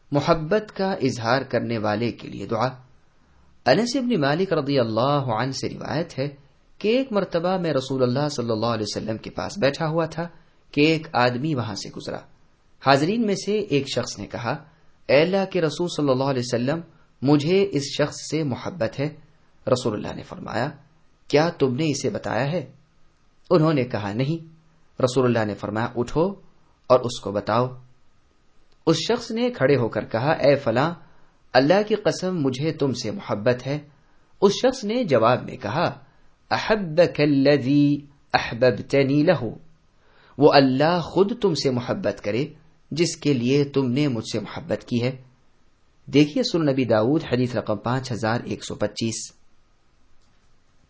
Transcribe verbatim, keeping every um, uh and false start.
मोहब्बत का इजहार करने वाले के लिए दुआ। अनस इब्न मालिक रदियल्लाहु अन्हु से रिवायत है कि एक मर्तबा मैं रसूलुल्लाह सल्लल्लाहु अलैहि वसल्लम के पास बैठा हुआ था कि एक आदमी वहां से गुजरा। हाजरीन में से एक शख्स ने कहा, ऐ अल्लाह के रसूल सल्लल्लाहु अलैहि वसल्लम, मुझे इस शख्स से मोहब्बत है। रसूलुल्लाह ने फरमाया, क्या तुमने इसे बताया है? उन्होंने कहा, नहीं। रसूलुल्लाह ने फरमाया, उठो और उसको बताओ। उस शख्स ने खड़े होकर कहा, ए फलां, अल्लाह की कसम मुझे तुमसे मोहब्बत है। उस शख्स ने जवाब में कहा, अहब्बकल्लज़ी अहबब्तनी लहू, वो अल्लाह खुद तुमसे मोहब्बत करे जिसके लिए तुमने मुझसे मोहब्बत की है। देखिए सुनन नबी दाऊद हदीस रकम पांच हजार एक सौ पच्चीस।